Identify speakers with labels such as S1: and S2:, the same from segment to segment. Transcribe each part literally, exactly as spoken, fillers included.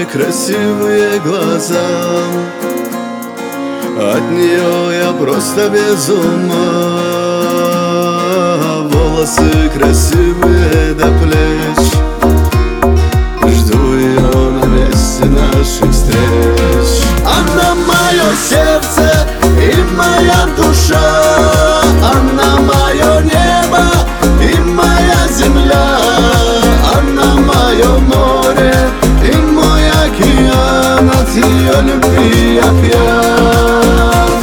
S1: самые красивые глаза. От нее я просто без ума. Волосы красивые до плеч, жду ее на месте наших встреч. Она мое сердце и моя душа, она мое небо и моя земля, она мое море и мой океан. От ее любви я пьян.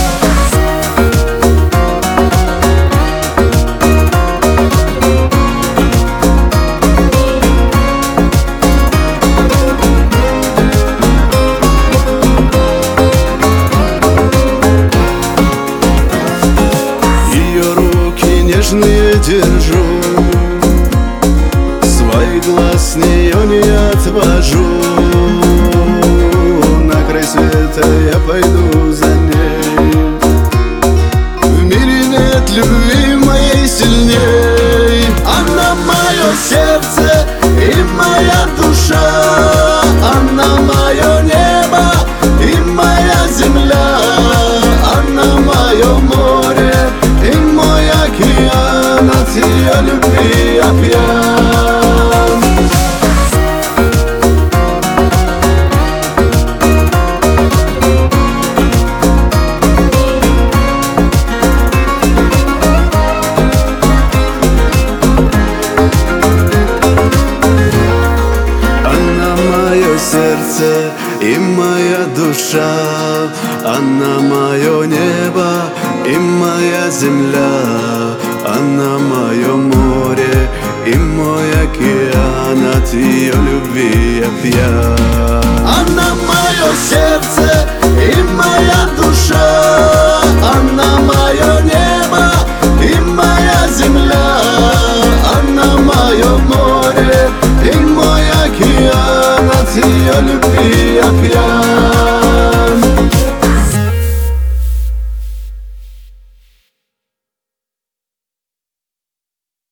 S1: Нежные держу, своих глаз с нее не отвожу. На край света я пойду за ней. В мире нет любви моей сильней. Она мое сердце и моя душа, она мое небо и моя земля, она мое море и мой океан. От ее любви я пьян. Она мое сердце и моя душа, она мое небо и моя земля, она мое море и мой океан. От ее любви я пьян. Она мое сердце и моя душа, она мое небо и моя земля, она мое море и мой океан. От ее любви я пьян.